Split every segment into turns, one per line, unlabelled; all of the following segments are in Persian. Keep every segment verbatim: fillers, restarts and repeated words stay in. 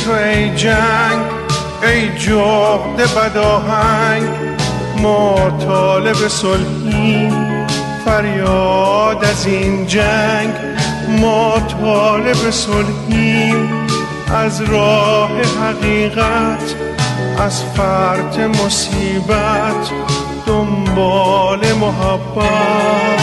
تو ای جنگ، ای جغد بداهنگ، ما طالب صلحیم، فریاد از این جنگ. ما طالب صلحیم، از راه حقیقت، از فرط مصیبت، دنبال محبت.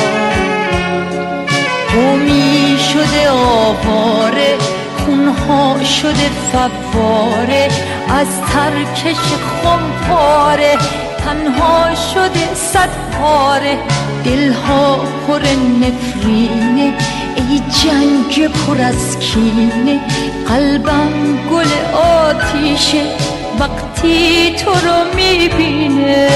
قومی شده آواره، خونها شده فواره، از ترکش خمپاره تنها شده صد پاره. دلها پر نفرینه، ای جنگ پر از کینه، قلبم گل آتیشه وقتی تو رو میبینه.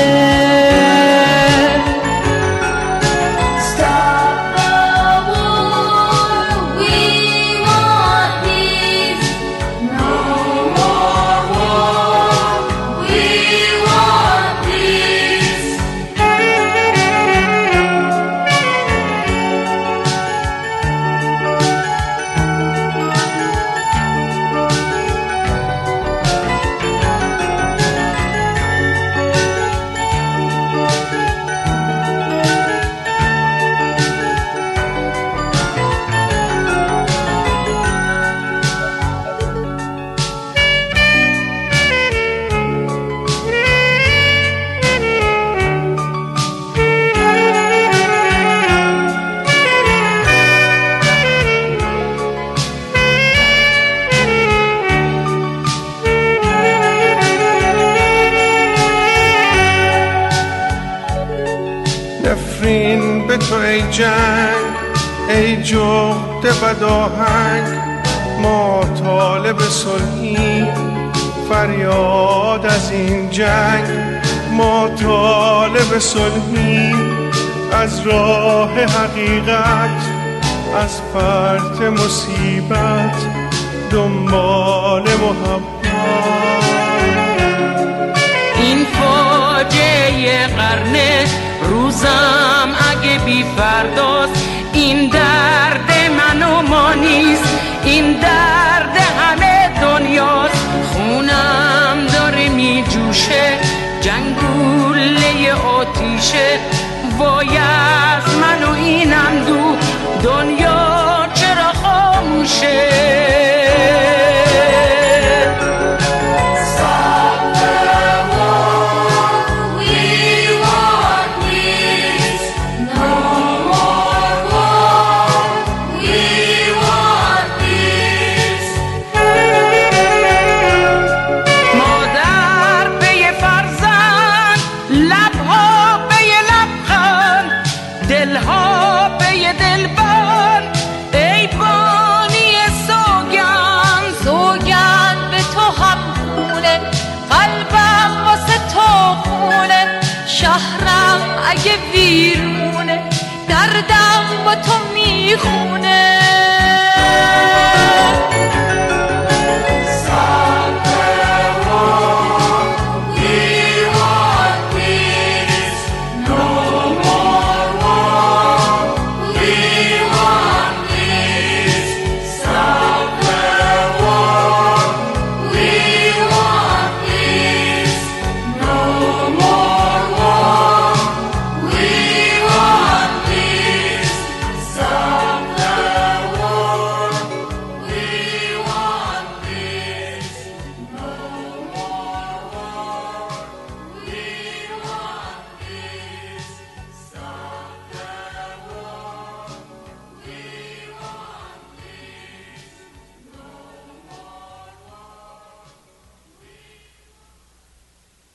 نفرین به تو ای جنگ، ای جغد بداهنگ، ما طالب صلحیم، فریاد از این جنگ. ما طالب صلحیم، از راه حقیقت، از فرط مصیبت، دنبال محبت.
این فاجعه قرنه، روزم اگه بی فرداست، این درد من و ما نیست، این درد همه دنیاست. خونم داره می جوشه، جنگوله آتیشه، وای از من و اینم دو، دنیا چرا خاموشه؟ دلها به یه دلبر، ای بانی سوگند،
سوگند به تو هم خونه، قلبم واسه تو خونه، شهرم اگه ویرونه، دردم با تو میخونه.